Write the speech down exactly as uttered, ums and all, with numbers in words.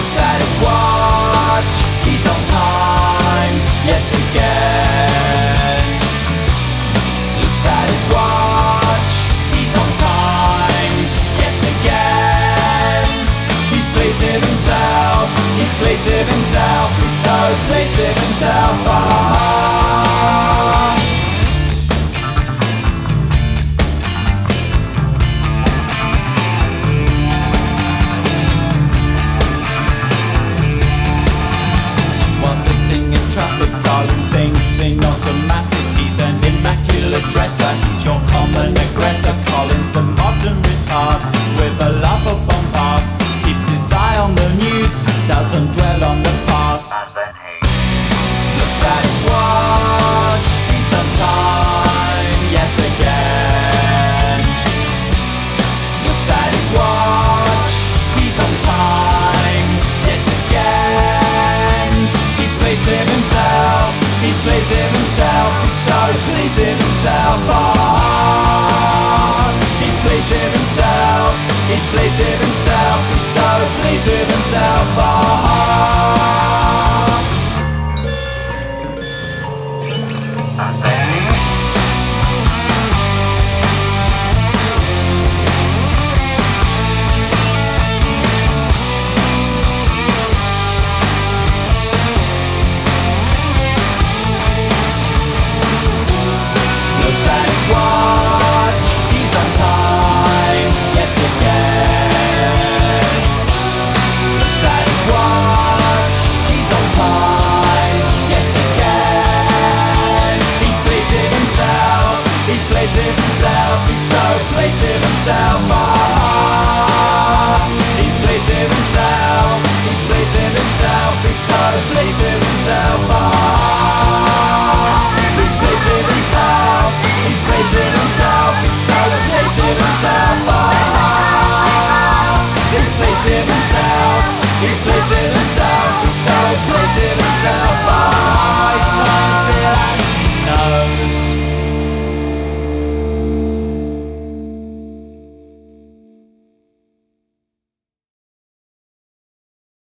Looks at his watch, he's on time yet again. Looks at his watch, he's on time yet again. He's pleasing himself, he's pleasing himself, he's so pleasing himself. Ah. Traffic, calling things in automatic. He's an immaculate dresser, he's your common aggressor. Collins the modern retard with a love of bombast. Keeps his eye on the news, doesn't dwell on the past. And then he looks at his watch, he's on time yet again. Looks at his watch, he's on time yet again. He's pleasing himself, he's pleasing himself, he's so pleasing himself. Oh, he's pleasing himself, he's pleasing himself.